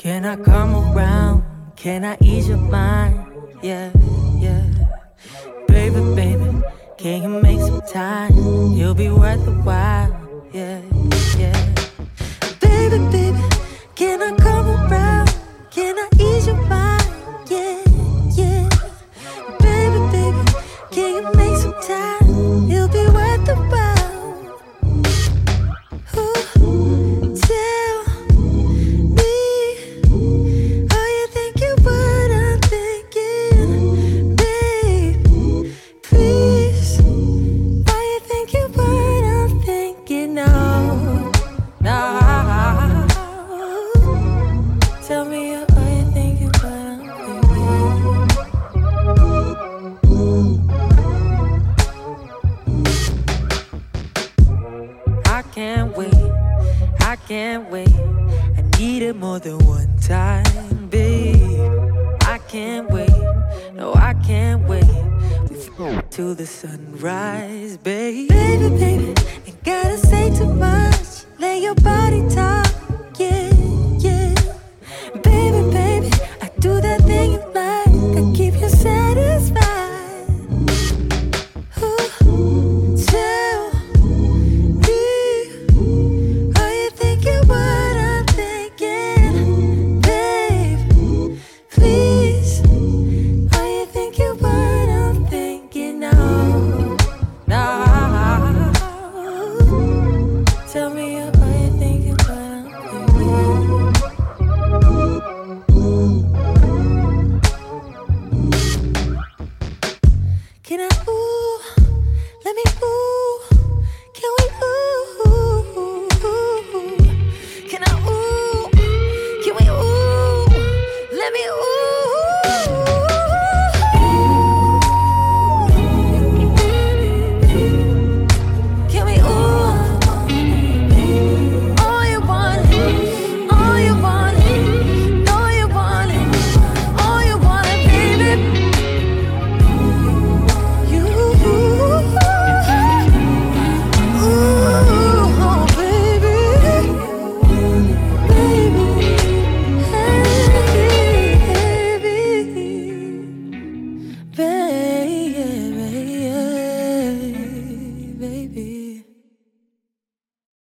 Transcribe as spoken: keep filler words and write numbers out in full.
Can I come around? Can I ease your mind? Yeah, yeah. Baby, baby, can you make some time? You'll be worth the while. Yeah, yeah. Baby, baby, can I come around? Can I ease your mind? Yeah, yeah. Baby, baby, can you make some time? You'll be worth the while. Ooh, tell me how you thinking what I'm thinking, babe. Please, how you thinking what I'm thinking? No, no. Tell me how you thinking what I'm thinking. I can't wait, I can't wait. I need it more than one time, babe. I can't wait, no, I can't wait. We flow to the sunrise, babe. Baby, baby, ain't gotta say too much. Lay your body talk.